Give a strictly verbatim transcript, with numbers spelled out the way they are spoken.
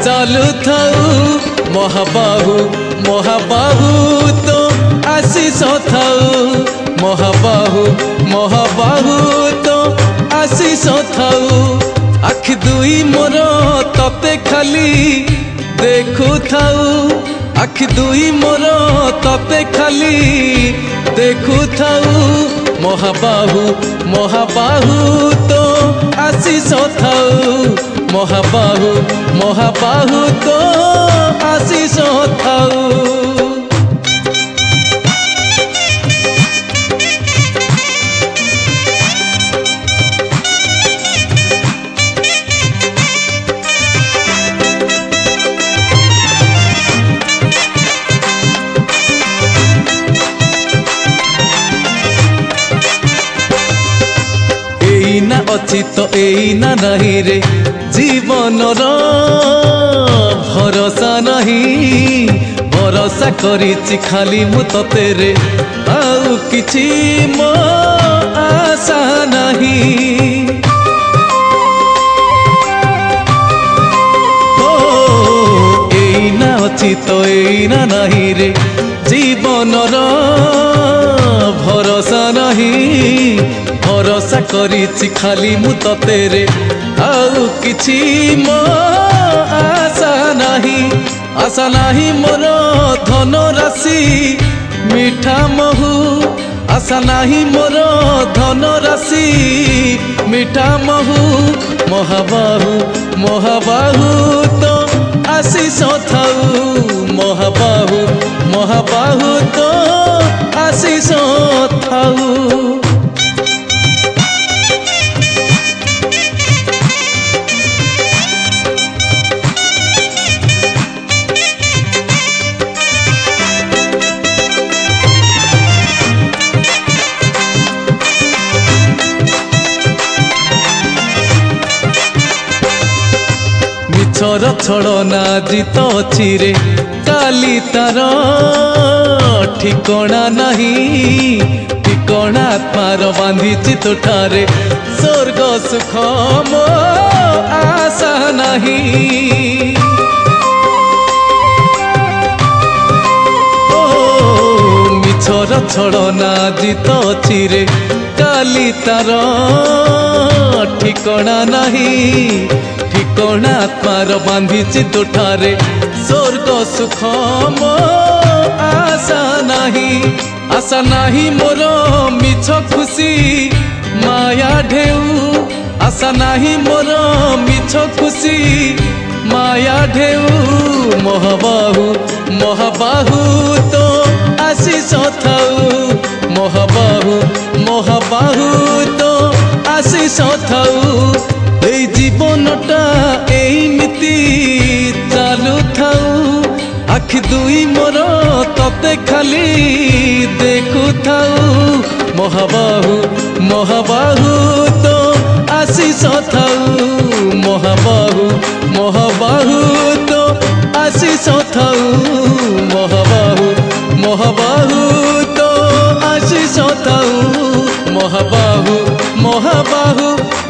चालू थाऊ महाबाहु महाबाहु तो आशीष थाऊ महाबाहु महाबाहु तो आशीष थाऊ आखि दुई मोर तते खाली देखु थाऊ आखि दुई मोर तते खाली देखु थाऊ महाबाहु महाबाहु तो आशीष थाऊ महाबाहु महाबाहु तो आशीष थाऊ। एइना अछि तो एइना नहीं रे जीवन भरोसा नहीं भरोसा करिछि खाली मु तते रे आउ किछि मो आशा नहीं। ओ एइना अछि तो एइना नहीं रे जीवन भरोसा नहीं भरोसा करिछि खाली मु तते रे आउ किछि मो आशा नहीं आशा नहीं मोर धन राशि मीठा महु आशा नहीं मोर धन राशि मीठा महु महाबाहु महाबाहु तो आशीष थाऊ महाबाहु महाबाहु तो आशीष थाऊ। मिछर छड़ना जीत अछि रे काली तार ठिकणा नहीं ठिकणा आत्मार बांधिछि तोठारे स्वर्ग सुख मो आशा नहीं। ओ मिछर छड़ना जीत अछि रे काली तार ठिकणा नहीं ठिकणा आत्मार बांधिछि तोठारे स्वर्ग सुख मो आशा नहीं आशा नहीं मोर मिछ खुशी माया ढेउ आशा नहीं मोर मिछ खुशी माया ढेउ महाबाहु महाबाहु तो आशीष थाऊ महाबाहु महाबाहु तो आशीष थाऊ। এই জীবনটা এইমিতি চালু থাও আখি দুই মোর ততে খালি দেখু থাও মহাবাহু মহাবাহু তো আশিষ থাও মহাবাহু মহাবাহু তো আশিষ থাও মহাবাহু মহাবাহু তো আশিষ থাও মহাবাহু মহাবাহু